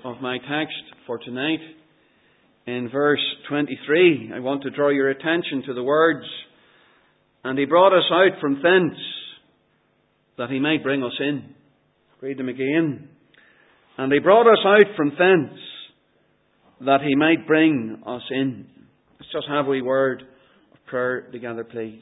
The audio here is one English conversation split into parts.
of my text for tonight, in verse 23, I want to draw your attention to the words, "And he brought us out from thence, that he might bring us in." Read them again. "And he brought us out from thence, that he might bring us in." Let's just have a wee word of prayer together, please.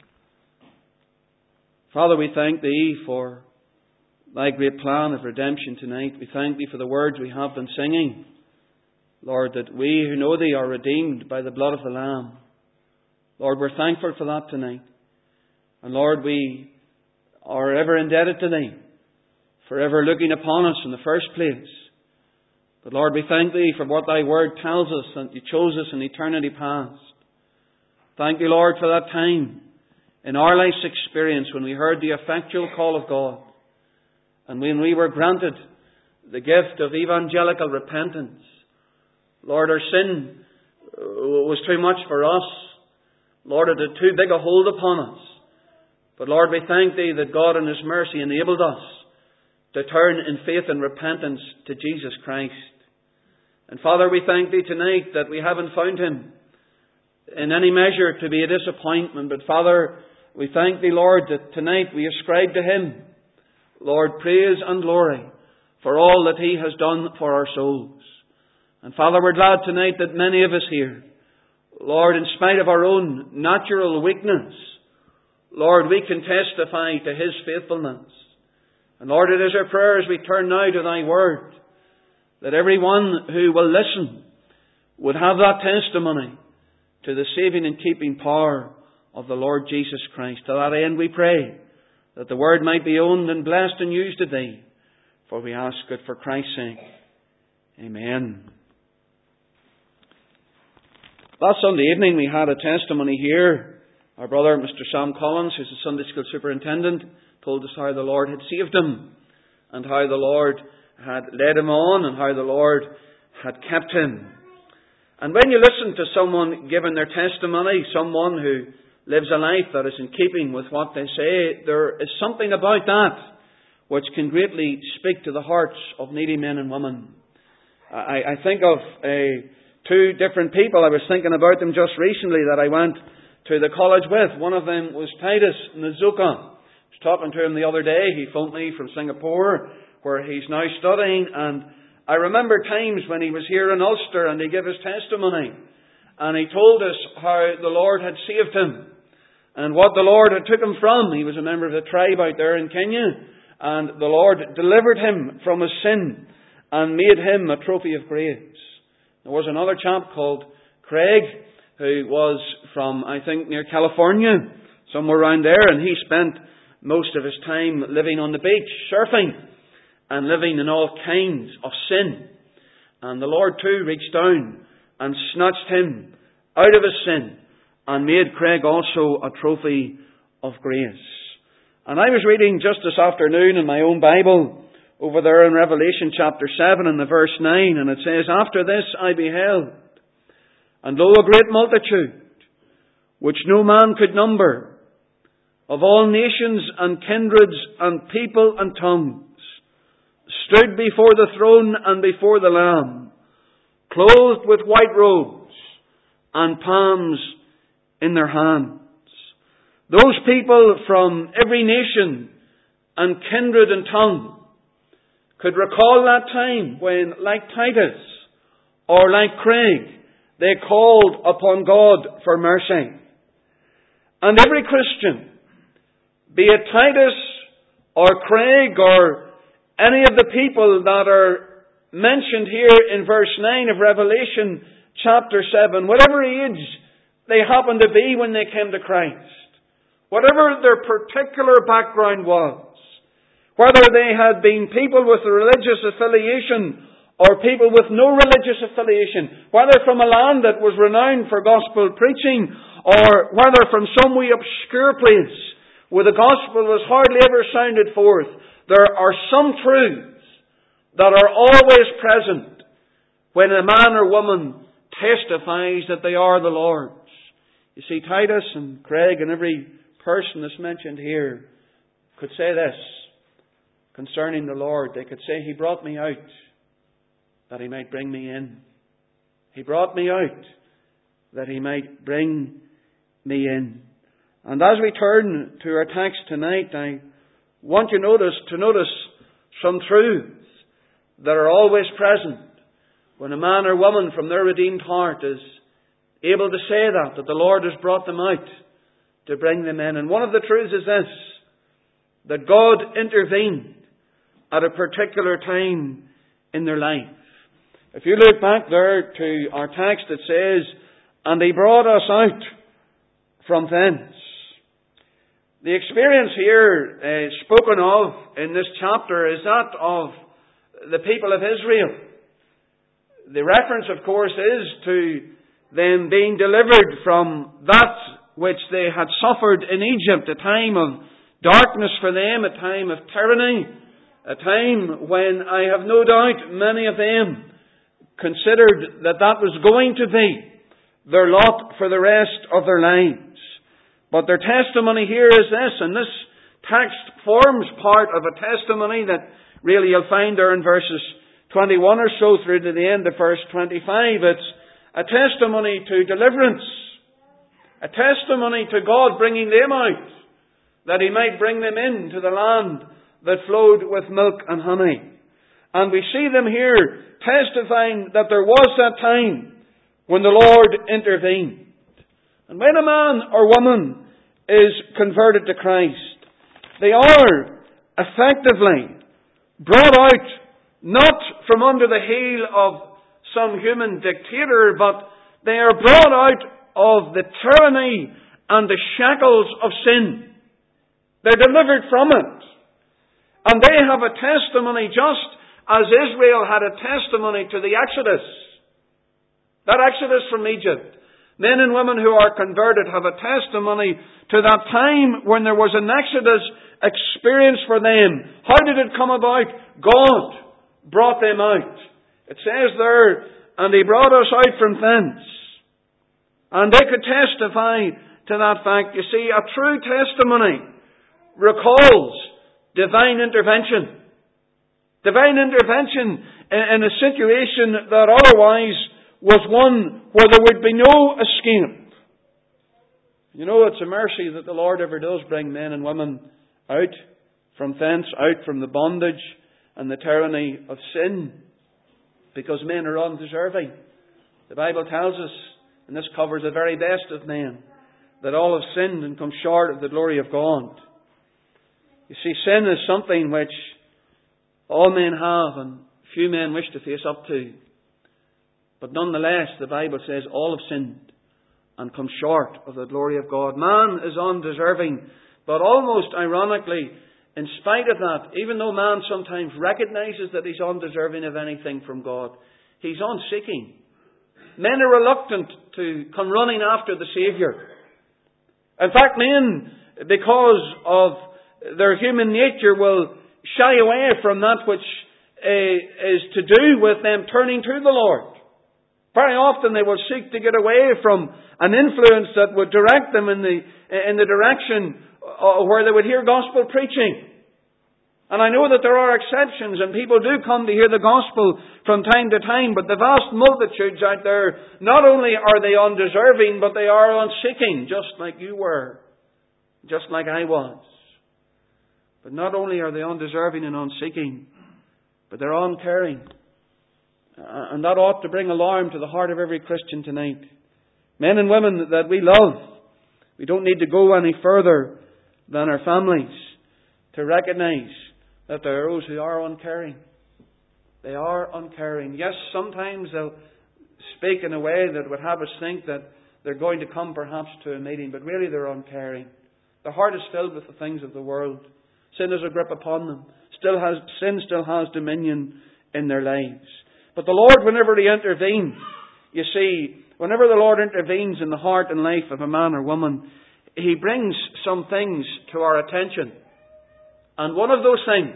Father, we thank Thee for Thy great plan of redemption tonight. We thank Thee for the words we have been singing. Lord, that we who know Thee are redeemed by the blood of the Lamb. Lord, we're thankful for that tonight. And Lord, we are ever indebted to Thee for ever looking upon us in the first place. But Lord, we thank Thee for what Thy Word tells us, that You chose us in eternity past. Thank Thee, Lord, for that time in our life's experience when we heard the effectual call of God, and when we were granted the gift of evangelical repentance. Lord, our sin was too much for us. Lord, it had too big a hold upon us. But Lord, we thank Thee that God in His mercy enabled us to turn in faith and repentance to Jesus Christ. And Father, we thank Thee tonight that we haven't found Him in any measure to be a disappointment. But Father, we thank Thee, Lord, that tonight we ascribe to Him, Lord, praise and glory for all that He has done for our souls. And Father, we're glad tonight that many of us here, Lord, in spite of our own natural weakness, Lord, we can testify to His faithfulness. And Lord, it is our prayer as we turn now to Thy Word, that everyone who will listen would have that testimony to the saving and keeping power of the Lord Jesus Christ. To that end we pray that the Word might be owned and blessed and used of Thee, for we ask it for Christ's sake. Amen. Last Sunday evening we had a testimony here. Our brother, Mr. Sam Collins, who's the Sunday School Superintendent, told us how the Lord had saved him, and how the Lord had led him on, and how the Lord had kept him. And when you listen to someone giving their testimony, someone who lives a life that is in keeping with what they say, there is something about that which can greatly speak to the hearts of needy men and women. I think of two different people. I was thinking about them just recently that I went to the college with. One of them was Titus Nizuka. I was talking to him the other day. He phoned me from Singapore, where he's now studying, and I remember times when he was here in Ulster and he gave his testimony, and he told us how the Lord had saved him and what the Lord had took him from. He was a member of the tribe out there in Kenya, and the Lord delivered him from his sin and made him a trophy of grace. There was another chap called Craig, who was from, I think, near California, somewhere around there, and he spent most of his time living on the beach, surfing, and living in all kinds of sin. And the Lord too reached down and snatched him out of his sin and made Craig also a trophy of grace. And I was reading just this afternoon in my own Bible over there in Revelation chapter 7 and the verse 9, and it says, "After this I beheld, and lo, a great multitude, which no man could number, of all nations and kindreds and people and tongues, stood before the throne and before the Lamb, clothed with white robes and palms in their hands." Those people from every nation and kindred and tongue could recall that time when, like Titus or like Craig, they called upon God for mercy. And every Christian, be it Titus or Craig or any of the people that are mentioned here in verse 9 of Revelation chapter 7, whatever age they happened to be when they came to Christ, whatever their particular background was, whether they had been people with a religious affiliation or people with no religious affiliation, whether from a land that was renowned for gospel preaching or whether from some wee obscure place where the gospel was hardly ever sounded forth, there are some truths that are always present when a man or woman testifies that they are the Lord's. You see, Titus and Craig and every person that's mentioned here could say this concerning the Lord. They could say, "He brought me out that He might bring me in. He brought me out that He might bring me in. And as we turn to our text tonight, I want you to notice some truths that are always present when a man or woman from their redeemed heart is able to say that the Lord has brought them out to bring them in. And one of the truths is this, that God intervened at a particular time in their life. If you look back there to our text, it says, and He brought us out from thence. The experience here spoken of in this chapter is that of the people of Israel. The reference, of course, is to them being delivered from that which they had suffered in Egypt, a time of darkness for them, a time of tyranny, a time when I have no doubt many of them considered that was going to be their lot for the rest of their lives. But their testimony here is this, and this text forms part of a testimony that really you'll find there in verses 21 or so through to the end of verse 25. It's a testimony to deliverance, a testimony to God bringing them out, that He might bring them into the land that flowed with milk and honey. And we see them here testifying that there was that time when the Lord intervened. And when a man or woman is converted to Christ, they are effectively brought out not from under the heel of some human dictator, but they are brought out of the tyranny and the shackles of sin. They're delivered from it. And they have a testimony just as Israel had a testimony to the Exodus. That Exodus from Egypt. Men and women who are converted have a testimony to that time when there was an Exodus experience for them. How did it come about? God brought them out. It says there, and He brought us out from thence. And they could testify to that fact. You see, a true testimony recalls divine intervention. Divine intervention in a situation that otherwise was one where there would be no escape. You know, it's a mercy that the Lord ever does bring men and women out from thence, out from the bondage and the tyranny of sin, because men are undeserving. The Bible tells us, and this covers the very best of men, that all have sinned and come short of the glory of God. You see, sin is something which all men have and few men wish to face up to. But nonetheless, the Bible says all have sinned and come short of the glory of God. Man is undeserving, but almost ironically, in spite of that, even though man sometimes recognizes that he's undeserving of anything from God, he's unseeking. Men are reluctant to come running after the Saviour. In fact, men, because of their human nature, will shy away from that which is to do with them turning to the Lord. Very often they will seek to get away from an influence that would direct them in the direction where they would hear gospel preaching. And I know that there are exceptions, and people do come to hear the gospel from time to time, but the vast multitudes out there, not only are they undeserving, but they are unseeking, just like you were, just like I was. But not only are they undeserving and unseeking, but they're uncaring. And that ought to bring alarm to the heart of every Christian tonight. Men and women that we love, we don't need to go any further than our families to recognize that there are those who are uncaring. They are uncaring. Yes, sometimes they'll speak in a way that would have us think that they're going to come perhaps to a meeting, but really they're uncaring. Their heart is filled with the things of the world. Sin has a grip upon them. Sin still has dominion in their lives. But the Lord, whenever He intervenes, you see, whenever the Lord intervenes in the heart and life of a man or woman, He brings some things to our attention. And one of those things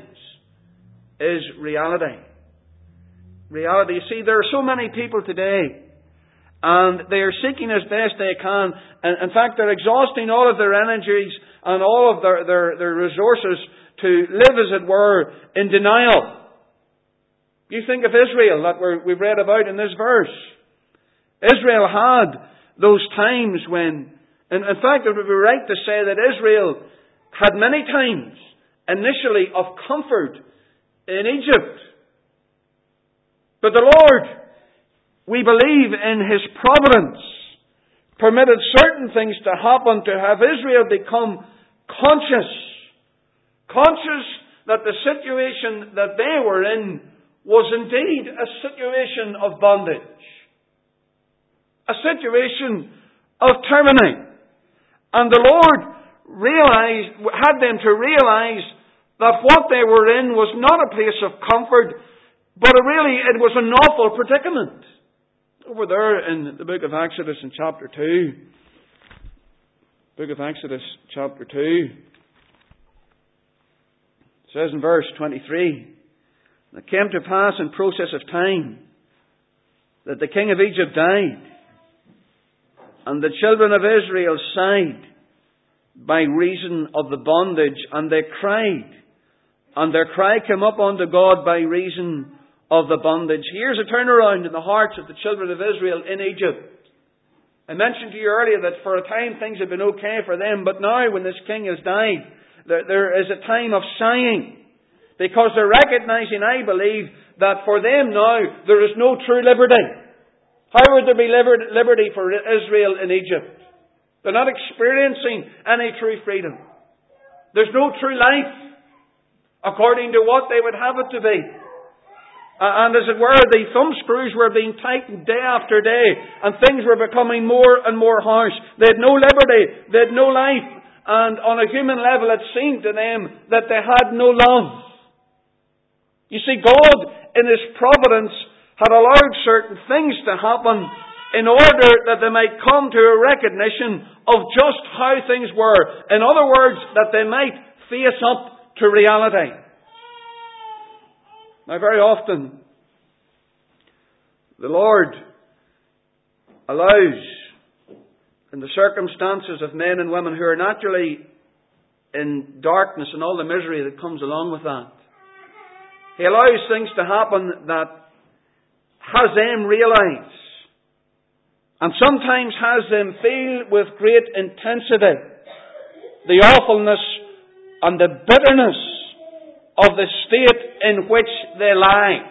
is reality. Reality. You see, there are so many people today, and they are seeking as best they can. And in fact, they're exhausting all of their energies and all of their resources to live, as it were, in denial. You think of Israel that we've read about in this verse. Israel had those times when, and in fact it would be right to say that Israel had many times initially of comfort in Egypt. But the Lord, we believe in His providence, permitted certain things to happen to have Israel become conscious that the situation that they were in was indeed a situation of bondage, a situation of tyranny. And the Lord had them to realize that what they were in was not a place of comfort, but it was an awful predicament. Over there in the book of Exodus in chapter 2. Book of Exodus chapter 2. It says in verse 23, "It came to pass in process of time that the king of Egypt died, and the children of Israel sighed by reason of the bondage, and they cried, and their cry came up unto God by reason of the bondage." Here's a turnaround in the hearts of the children of Israel in Egypt. I mentioned to you earlier that for a time things have been okay for them, but now when this king has died, there is a time of sighing, because they're recognizing, I believe, that for them now there is no true liberty. How would there be liberty for Israel in Egypt? They're not experiencing any true freedom. There's no true life according to what they would have it to be. And as it were, the thumbscrews were being tightened day after day, and things were becoming more and more harsh. They had no liberty, they had no life, and on a human level it seemed to them that they had no love. You see, God, in His providence, had allowed certain things to happen in order that they might come to a recognition of just how things were. In other words, that they might face up to reality. Now, very often, the Lord allows, in the circumstances of men and women who are naturally in darkness and all the misery that comes along with that, He allows things to happen that has them realize, and sometimes has them feel with great intensity, the awfulness and the bitterness of the state in which they lie.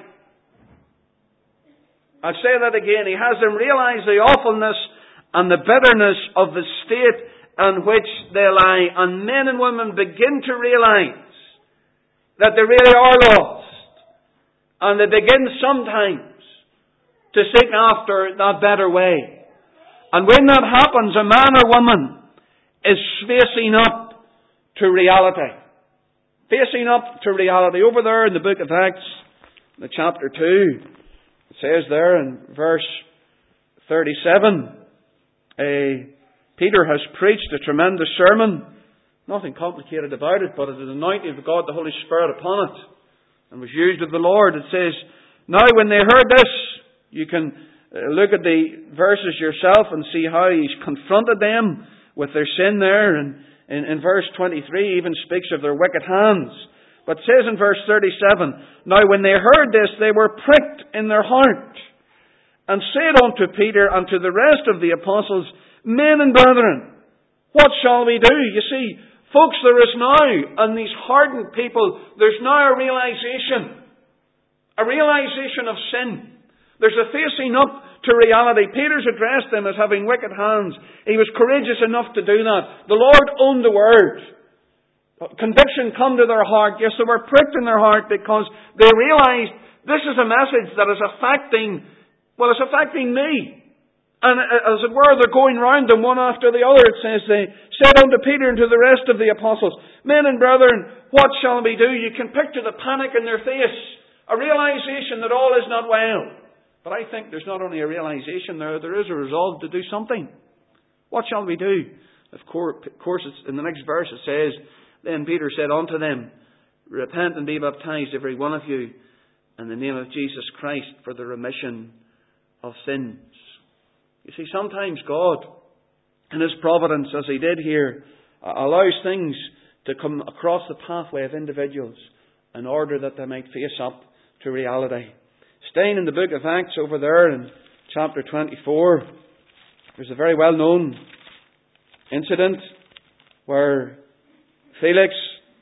I'll say that again. He has them realize the awfulness and the bitterness of the state in which they lie. And men and women begin to realize that they really are lost. And they begin sometimes to seek after that better way. And when that happens, a man or woman is facing up to reality. Facing up to reality. Over there in the book of Acts, the chapter 2, it says there in verse 37, Peter has preached a tremendous sermon. Nothing complicated about it, but it is anointed of God, the Holy Spirit upon it, and was used of the Lord. It says, "Now when they heard this," you can look at the verses yourself and see how He's confronted them with their sin there, and in verse 23 even speaks of their wicked hands. But it says in verse 37, "Now when they heard this, they were pricked in their heart, and said unto Peter and to the rest of the apostles, Men and brethren, what shall we do?" You see, folks, there is now, and these hardened people, there's now a realization of sin. There's a facing up to reality. Peter's addressed them as having wicked hands. He was courageous enough to do that. The Lord owned the word. Conviction come to their heart. Yes, they were pricked in their heart because they realized this is a message that is affecting me. And as it were, they're going round them one after the other. It says, they said unto Peter and to the rest of the apostles, Men and brethren, what shall we do? You can picture the panic in their face. A realization that all is not well. But I think there's not only a realization there is a resolve to do something. What shall we do? Of course, it's in the next verse it says, Then Peter said unto them, Repent and be baptized, every one of you, in the name of Jesus Christ, for the remission of sins. You see, sometimes God, in His providence, as He did here, allows things to come across the pathway of individuals in order that they might face up to reality. Staying in the book of Acts over there in chapter 24, there's a very well-known incident where Felix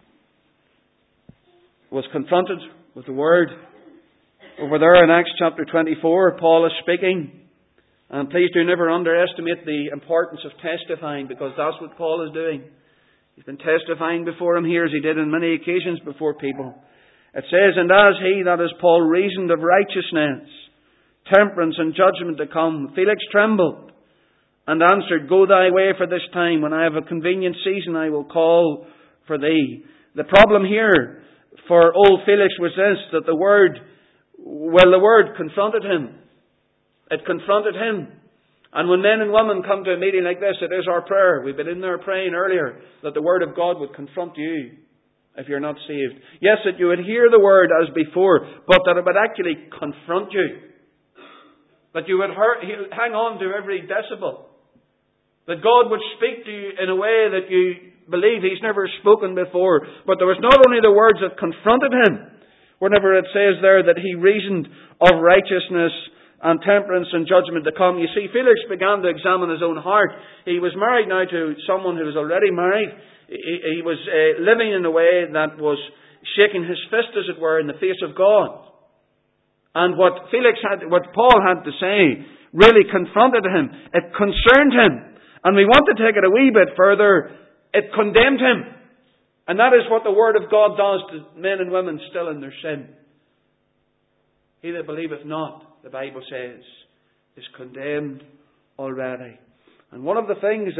was confronted with the word. Over there in Acts chapter 24, Paul is speaking. And please do never underestimate the importance of testifying, because that's what Paul is doing. He's been testifying before him here, as he did on many occasions before people. It says, "And as he," that is Paul, "reasoned of righteousness, temperance and judgment to come, Felix trembled and answered, Go thy way for this time. When I have a convenient season, I will call for thee." The problem here for old Felix was this, that the word confronted him. It confronted him. And when men and women come to a meeting like this, it is our prayer. We've been in there praying earlier that the Word of God would confront you if you're not saved. Yes, that you would hear the Word as before, but that it would actually confront you. That you would hang on to every decibel. That God would speak to you in a way that you believe He's never spoken before. But there was not only the words that confronted him, whenever it says there that he reasoned of righteousness and temperance and judgment to come. You see, Felix began to examine his own heart. He was married now to someone who was already married. He was living in a way that was shaking his fist, as it were, in the face of God. And what Paul had to say really confronted him. It concerned him. And we want to take it a wee bit further. It condemned him. And that is what the Word of God does to men and women still in their sin. He that believeth not, the Bible says, is condemned already. And one of the things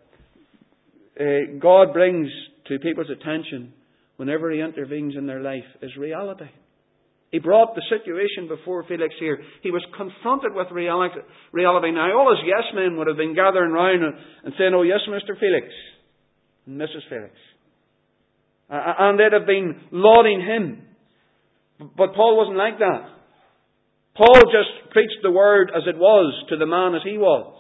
that God brings to people's attention whenever He intervenes in their life is reality. He brought the situation before Felix here. He was confronted with reality. Now, all his yes men would have been gathering round and saying, "Oh yes, Mr. Felix, and Mrs. Felix." And they'd have been lauding him. But Paul wasn't like that. Paul just preached the word as it was to the man as he was.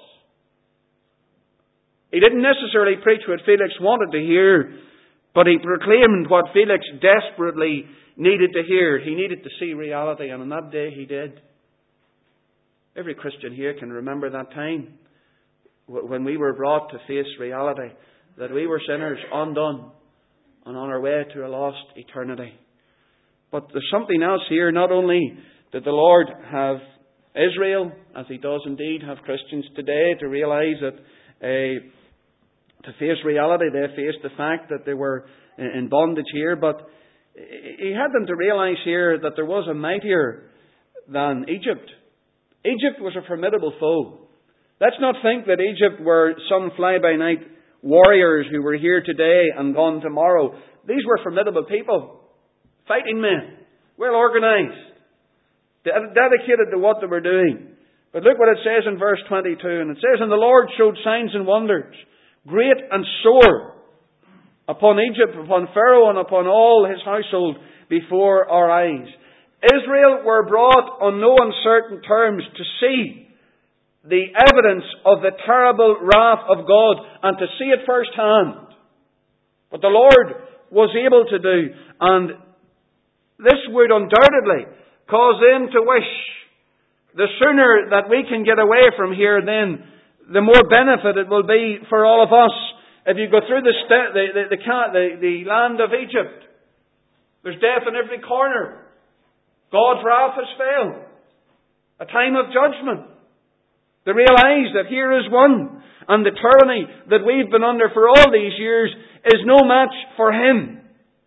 He didn't necessarily preach what Felix wanted to hear, but he proclaimed what Felix desperately needed to hear. He needed to see reality, and on that day he did. Every Christian here can remember that time when we were brought to face reality, that we were sinners, undone, and on our way to a lost eternity. But there's something else here. Not only did the Lord have Israel, as He does indeed have Christians today, to realize that to face reality, they faced the fact that they were in bondage here, but He had them to realize here that there was a mightier than Egypt. Egypt was a formidable foe. Let's not think that Egypt were some fly-by-night warriors who were here today and gone tomorrow. These were formidable people, fighting men, well organized, dedicated to what they were doing. But look what it says in verse 22, and it says, "And the Lord showed signs and wonders, great and sore, upon Egypt, upon Pharaoh, and upon all his household before our eyes." Israel were brought on no uncertain terms to see the evidence of the terrible wrath of God and to see it firsthand. What the Lord was able to do. And this would undoubtedly cause them to wish the sooner that we can get away from here, then the more benefit it will be for all of us. If you go through the land of Egypt, there's death in every corner. God's wrath has failed. A time of judgment. They realize that here is one, and the tyranny that we've been under for all these years is no match for Him.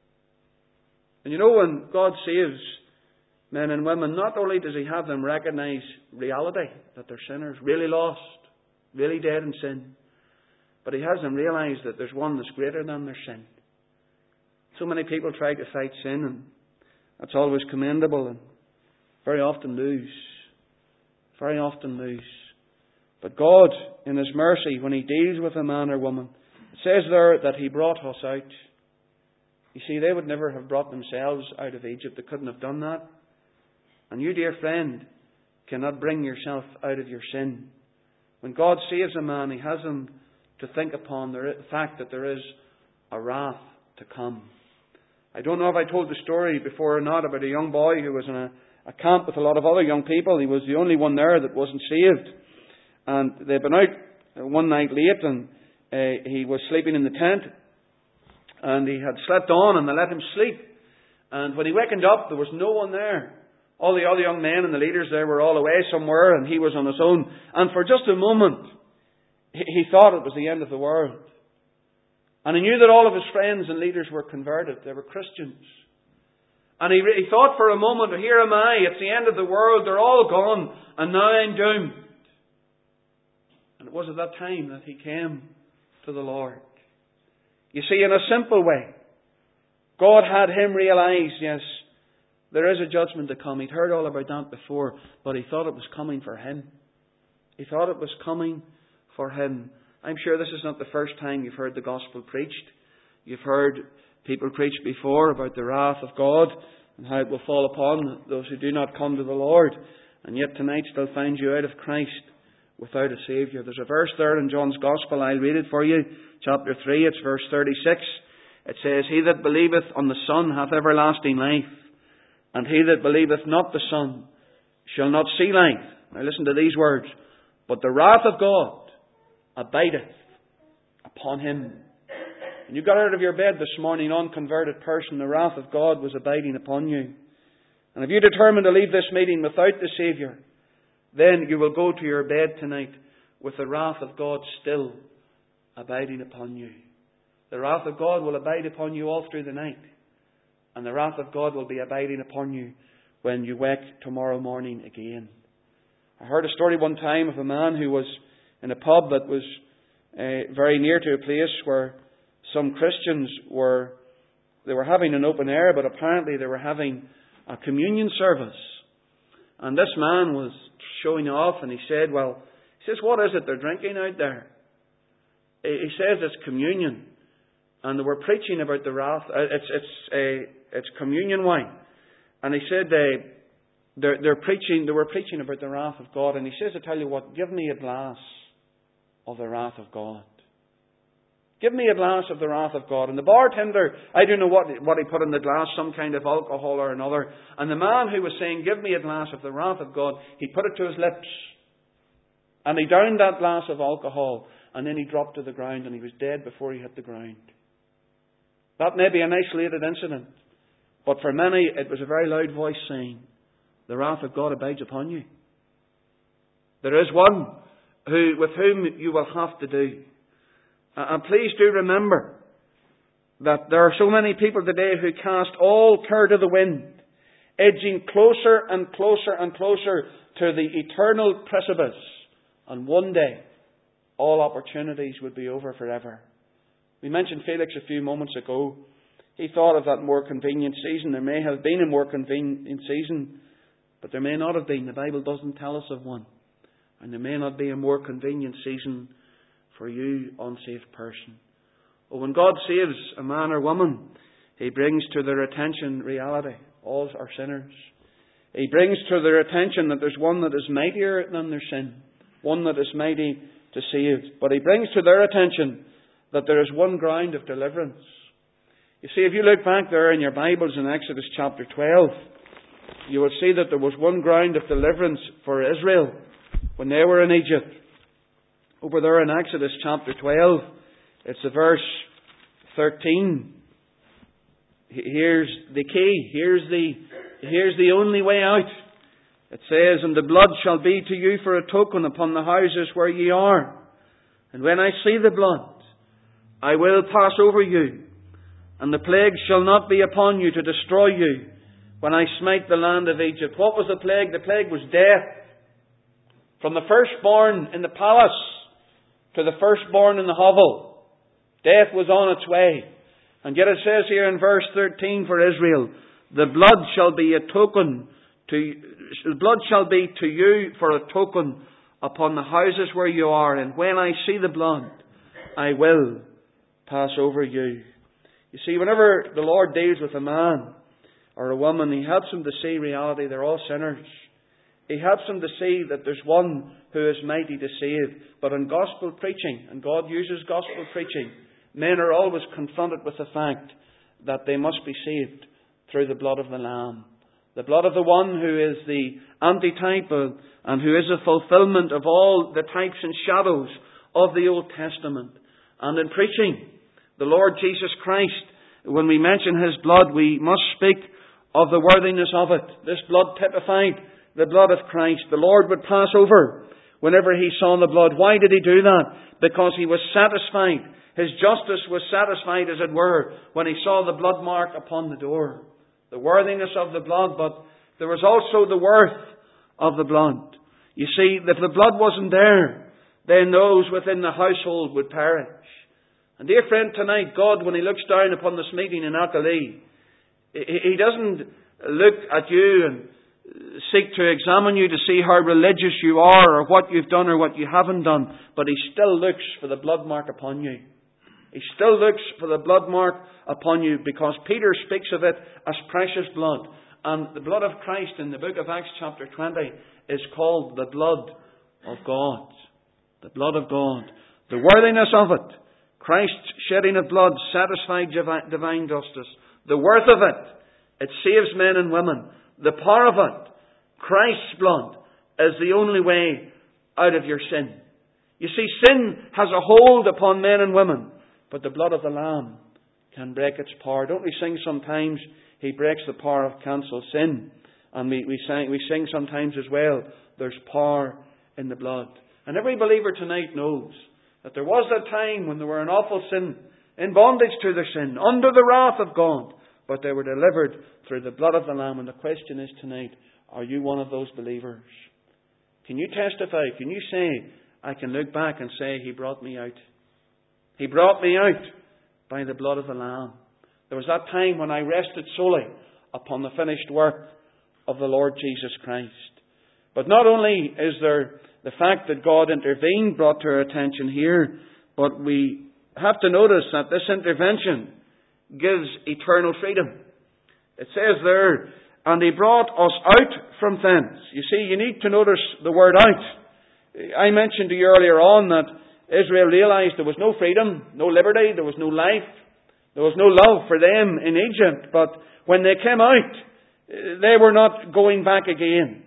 And you know, when God saves men and women, not only does He have them recognize reality, that they're sinners, really lost, really dead in sin, but He has them realize that there's one that's greater than their sin. So many people try to fight sin, and that's always commendable, and very often lose. Very often lose. But God, in His mercy, when He deals with a man or woman, it says there that He brought us out. You see, they would never have brought themselves out of Egypt. They couldn't have done that. And you, dear friend, cannot bring yourself out of your sin. When God saves a man, He has him to think upon the fact that there is a wrath to come. I don't know if I told the story before or not about a young boy who was in a camp with a lot of other young people. He was the only one there that wasn't saved. And they'd been out one night late, and he was sleeping in the tent. And he had slept on, and they let him sleep. And when he wakened up, there was no one there. All the other young men and the leaders there were all away somewhere, and he was on his own. And for just a moment, he thought it was the end of the world. And he knew that all of his friends and leaders were converted. They were Christians. And he thought for a moment, here am I, it's the end of the world, they're all gone, and now I'm doomed. And it was at that time that he came to the Lord. You see, in a simple way, God had him realize, yes, there is a judgment to come. He'd heard all about that before, but he thought it was coming for him. He thought it was coming for him. I'm sure this is not the first time you've heard the gospel preached. You've heard people preach before about the wrath of God and how it will fall upon those who do not come to the Lord. And yet tonight still finds you out of Christ without a Saviour. There's a verse there in John's Gospel. I'll read it for you. Chapter 3, it's verse 36. It says, He that believeth on the Son hath everlasting life, and he that believeth not the Son shall not see life. Now listen to these words. But the wrath of God abideth upon him. When you got out of your bed this morning, unconverted person, the wrath of God was abiding upon you. And if you determine to leave this meeting without the Saviour, then you will go to your bed tonight with the wrath of God still abiding upon you. The wrath of God will abide upon you all through the night. And the wrath of God will be abiding upon you when you wake tomorrow morning again. I heard a story one time of a man who was in a pub that was very near to a place where some Christians were having an open air, but apparently they were having a communion service. And this man was showing off, and he says, what is it they're drinking out there? He says it's communion. And they were preaching about the wrath. It's communion wine. And he said they were preaching about the wrath of God. And he says, I tell you what, give me a glass of the wrath of God. Give me a glass of the wrath of God. And the bartender, I don't know what he put in the glass, some kind of alcohol or another. And the man who was saying, give me a glass of the wrath of God, he put it to his lips. And he downed that glass of alcohol. And then he dropped to the ground, and he was dead before he hit the ground. That may be an isolated incident. But for many, it was a very loud voice saying, the wrath of God abides upon you. There is one with whom you will have to do. And please do remember that there are so many people today who cast all care to the wind, edging closer and closer and closer to the eternal precipice. And one day, all opportunities would be over forever. We mentioned Felix a few moments ago. He thought of that more convenient season. There may have been a more convenient season, but there may not have been. The Bible doesn't tell us of one. And there may not be a more convenient season for you, unsaved person. Well, when God saves a man or woman, He brings to their attention reality. All are sinners. He brings to their attention that there's one that is mightier than their sin. One that is mighty to save. But He brings to their attention that there is one ground of deliverance. You see, if you look back there in your Bibles in Exodus chapter 12, you will see that there was one ground of deliverance for Israel when they were in Egypt. Over there in Exodus chapter 12, it's the verse 13. Here's the key. Here's the only way out. It says, And the blood shall be to you for a token upon the houses where ye are. And when I see the blood, I will pass over you, and the plague shall not be upon you to destroy you when I smite the land of Egypt. What was the plague? The plague was death. From the firstborn in the palace to the firstborn in the hovel, death was on its way. And yet it says here in verse 13 for Israel, the blood shall be to you for a token upon the houses where you are, and when I see the blood, I will pass over you. You see, whenever the Lord deals with a man or a woman, He helps them to see reality. They're all sinners. He helps them to see that there's one who is mighty to save. But in gospel preaching, and God uses gospel preaching, men are always confronted with the fact that they must be saved through the blood of the Lamb. The blood of the one who is the antitype and who is a fulfillment of all the types and shadows of the Old Testament. And in preaching the Lord Jesus Christ, when we mention His blood, we must speak of the worthiness of it. This blood typified the blood of Christ. The Lord would pass over whenever He saw the blood. Why did He do that? Because He was satisfied. His justice was satisfied, as it were, when He saw the blood mark upon the door. The worthiness of the blood, but there was also the worth of the blood. You see, if the blood wasn't there, then those within the household would perish. And dear friend, tonight, God, when He looks down upon this meeting in Achalee, He doesn't look at you and seek to examine you to see how religious you are or what you've done or what you haven't done, but He still looks for the blood mark upon you. He still looks for the blood mark upon you, because Peter speaks of it as precious blood. And the blood of Christ in the book of Acts chapter 20 is called the blood of God. The blood of God. The worthiness of it. Christ's shedding of blood satisfied divine justice. The worth of it. It saves men and women. The power of it. Christ's blood is the only way out of your sin. You see, sin has a hold upon men and women, but the blood of the Lamb can break its power. Don't we sing sometimes, He breaks the power of cancelled sin? And we sing sometimes as well, there's power in the blood. And every believer tonight knows that there was a time when they were in awful sin, in bondage to their sin, under the wrath of God, but they were delivered through the blood of the Lamb. And the question is tonight, are you one of those believers? Can you testify? Can you say, I can look back and say, He brought me out. He brought me out by the blood of the Lamb. There was that time when I rested solely upon the finished work of the Lord Jesus Christ. But not only is there the fact that God intervened brought to our attention here, but we have to notice that this intervention gives eternal freedom. It says there, and He brought us out from thence. You see, you need to notice the word out. I mentioned to you earlier on that Israel realized there was no freedom, no liberty, there was no life, there was no love for them in Egypt. But when they came out, they were not going back again.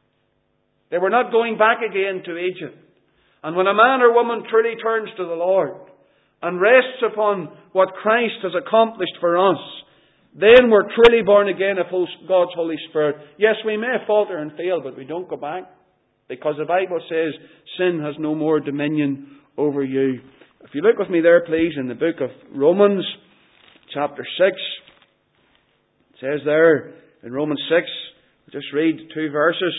They were not going back again to Egypt. And when a man or woman truly turns to the Lord and rests upon what Christ has accomplished for us, then we're truly born again of God's Holy Spirit. Yes, we may falter and fail, but we don't go back. Because the Bible says sin has no more dominion over you. If you look with me there, please, in the book of Romans, chapter 6. It says there in Romans 6, we'll just read 2 verses.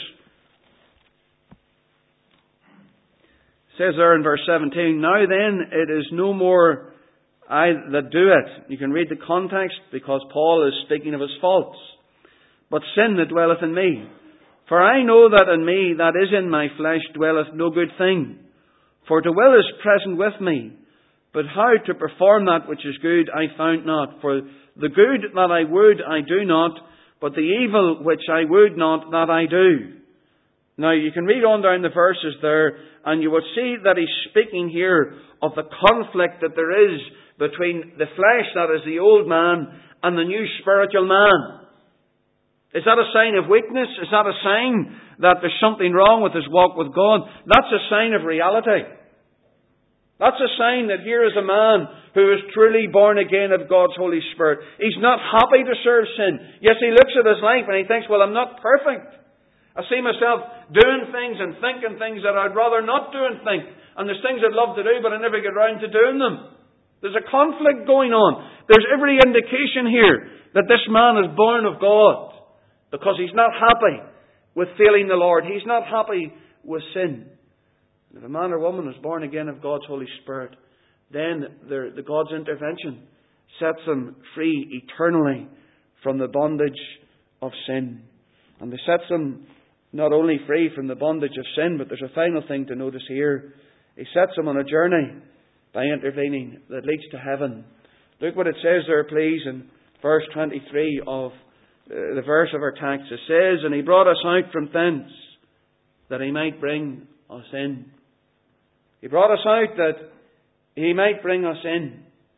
It says there in verse 17, now then it is no more I that do it. You can read the context because Paul is speaking of his faults. But sin that dwelleth in me. For I know that in me, that is in my flesh, dwelleth no good thing. For to will is present with me, but how to perform that which is good I found not. For the good that I would I do not, but the evil which I would not, that I do. Now you can read on down the verses there, and you will see that he's speaking here of the conflict that there is between the flesh, that is the old man, and the new spiritual man. Is that a sign of weakness? Is that a sign that there's something wrong with his walk with God? That's a sign of reality. That's a sign that here is a man who is truly born again of God's Holy Spirit. He's not happy to serve sin. Yes, he looks at his life and he thinks, well, I'm not perfect. I see myself doing things and thinking things that I'd rather not do and think. And there's things I'd love to do, but I never get round to doing them. There's a conflict going on. There's every indication here that this man is born of God. Because he's not happy with failing the Lord. He's not happy with sin. And if a man or woman is born again of God's Holy Spirit, then the God's intervention sets them free eternally from the bondage of sin. And it sets them not only free from the bondage of sin, but there's a final thing to notice here. He sets them on a journey by intervening that leads to heaven. Look what it says there, please, in verse 23 of the verse of our text. It says, and He brought us out from thence, that He might bring us in. He brought us out that He might bring us in.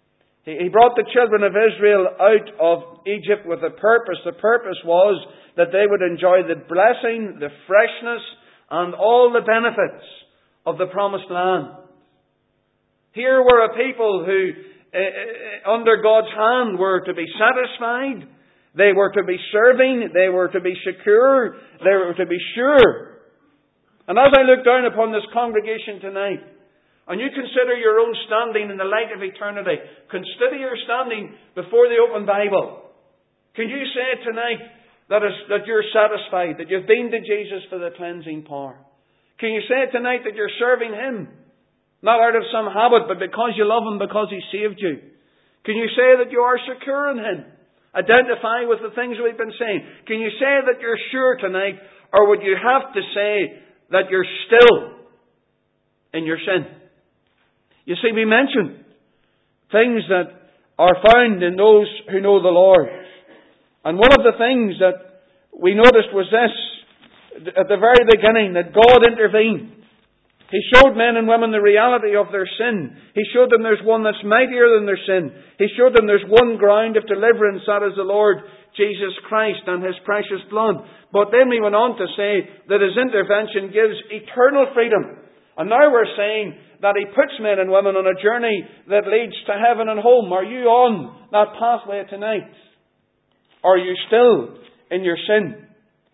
He brought the children of Israel out of Egypt with a purpose. The purpose was that they would enjoy the blessing, the freshness, and all the benefits of the promised land. Here were a people who, under God's hand, were to be satisfied. They were to be serving. They were to be secure. They were to be sure. And as I look down upon this congregation tonight, and you consider your own standing in the light of eternity, consider your standing before the open Bible. Can you say tonight that you're satisfied, that you've been to Jesus for the cleansing power? Can you say tonight that you're serving Him? Not out of some habit, but because you love Him, because He saved you. Can you say that you are secure in Him? Identify with the things we've been saying. Can you say that you're sure tonight, or would you have to say that you're still in your sin? You see, we mentioned things that are found in those who know the Lord. And one of the things that we noticed was this, at the very beginning, that God intervened. He showed men and women the reality of their sin. He showed them there's one that's mightier than their sin. He showed them there's one ground of deliverance, that is the Lord Jesus Christ and His precious blood. But then we went on to say that His intervention gives eternal freedom. And now we're saying that He puts men and women on a journey that leads to heaven and home. Are you on that pathway tonight? Are you still in your sin?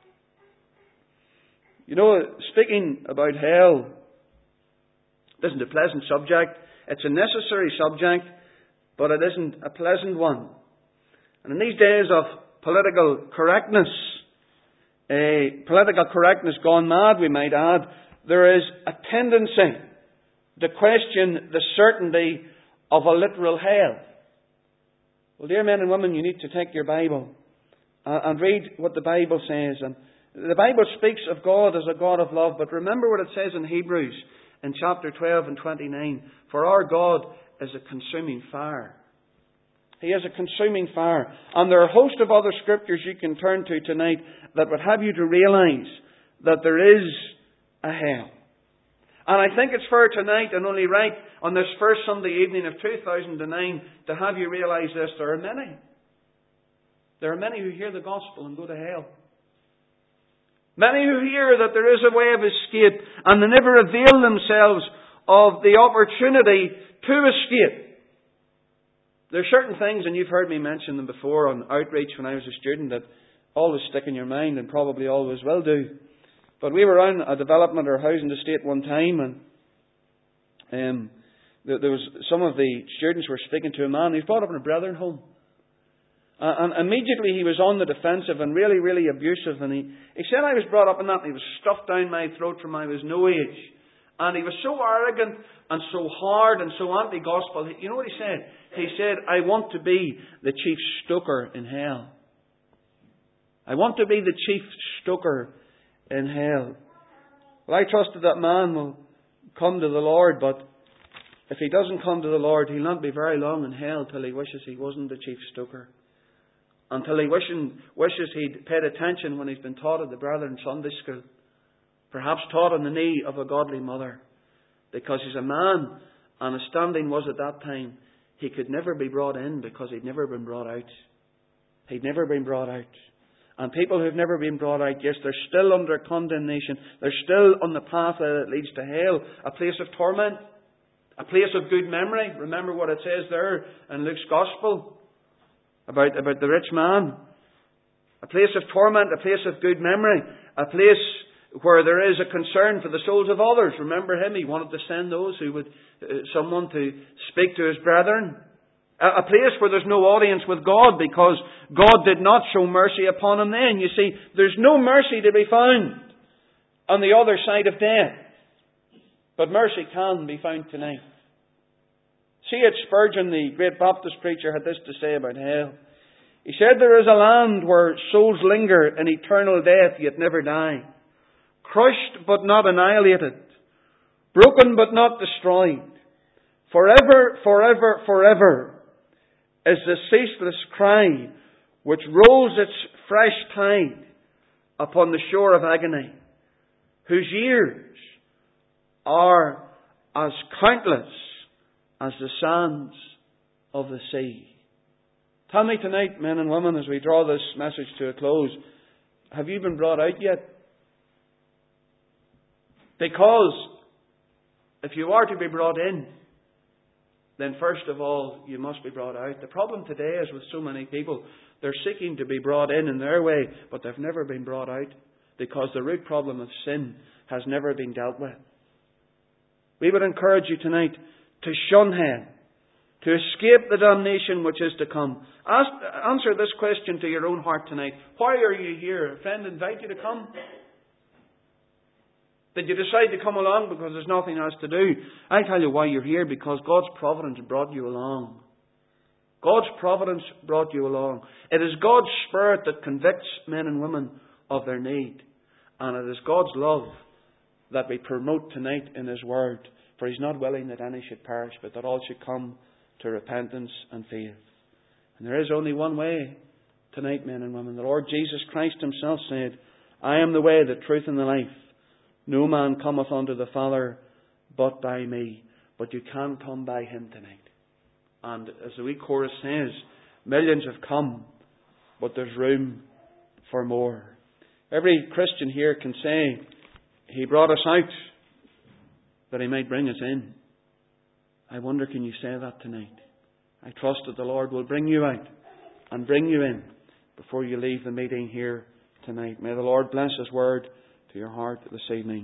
You know, speaking about hell isn't a pleasant subject. It's a necessary subject, but it isn't a pleasant one. And in these days of political correctness gone mad, we might add, there is a tendency to question the certainty of a literal hell. Well, dear men and women, you need to take your Bible and read what the Bible says. And the Bible speaks of God as a God of love, but remember what it says in Hebrews in chapter 12 and 29. For our God is a consuming fire. He is a consuming fire. And there are a host of other scriptures you can turn to tonight that would have you to realize that there is a hell. And I think it's fair tonight and only right on this first Sunday evening of 2009 to have you realize this. There are many. There are many who hear the gospel and go to hell. Many who hear that there is a way of escape and they never avail themselves of the opportunity to escape. There are certain things, and you've heard me mention them before on outreach when I was a student, that always stick in your mind and probably always will do. But we were on a development or housing estate one time, and there was some of the students were speaking to a man. He was brought up in a brethren home. And immediately he was on the defensive and really, really abusive. And he said I was brought up in that, and he was stuffed down my throat from I was no age. And he was so arrogant and so hard and so anti-gospel. You know what he said? He said, I want to be the chief stoker in hell. I want to be the chief stoker in hell. Well, I trusted that man will come to the Lord, but if he doesn't come to the Lord, he'll not be very long in hell till he wishes he wasn't the chief stoker. Until he wishes he'd paid attention when he's been taught at the Brethren Sunday School. Perhaps taught on the knee of a godly mother. Because he's a man, and his standing was at that time, he could never be brought in because he'd never been brought out. He'd never been brought out. And people who've never been brought out, yes, they're still under condemnation. They're still on the pathway that leads to hell. A place of torment. A place of good memory. Remember what it says there in Luke's Gospel about the rich man. A place of torment, a place of good memory. A place where there is a concern for the souls of others. Remember him, he wanted to send those who would, someone to speak to his brethren. A place where there's no audience with God because God did not show mercy upon him then. You see, there's no mercy to be found on the other side of death. But mercy can be found tonight. C.H. Spurgeon, the great Baptist preacher, had this to say about hell. He said, there is a land where souls linger in eternal death yet never die. Crushed but not annihilated. Broken but not destroyed. Forever, forever, forever is the ceaseless cry which rolls its fresh tide upon the shore of agony, whose years are as countless as the sands of the sea. Tell me tonight, men and women, as we draw this message to a close, have you been brought out yet? Because if you are to be brought in, then first of all, you must be brought out. The problem today is with so many people, they're seeking to be brought in their way, but they've never been brought out because the root problem of sin has never been dealt with. We would encourage you tonight to shun hell, to escape the damnation which is to come. Answer this question to your own heart tonight. Why are you here? A friend invite you to come? Did you decide to come along because there's nothing else to do? I tell you why you're here, because God's providence brought you along. God's providence brought you along. It is God's Spirit that convicts men and women of their need. And it is God's love that we promote tonight in His Word. For He's not willing that any should perish, but that all should come to repentance and faith. And there is only one way tonight, men and women. The Lord Jesus Christ Himself said, I am the way, the truth and the life. No man cometh unto the Father but by me. But you can come by Him tonight. And as the wee chorus says, millions have come, but there's room for more. Every Christian here can say, He brought us out that He might bring us in. I wonder, can you say that tonight? I trust that the Lord will bring you out and bring you in before you leave the meeting here tonight. May the Lord bless His Word to your heart this evening.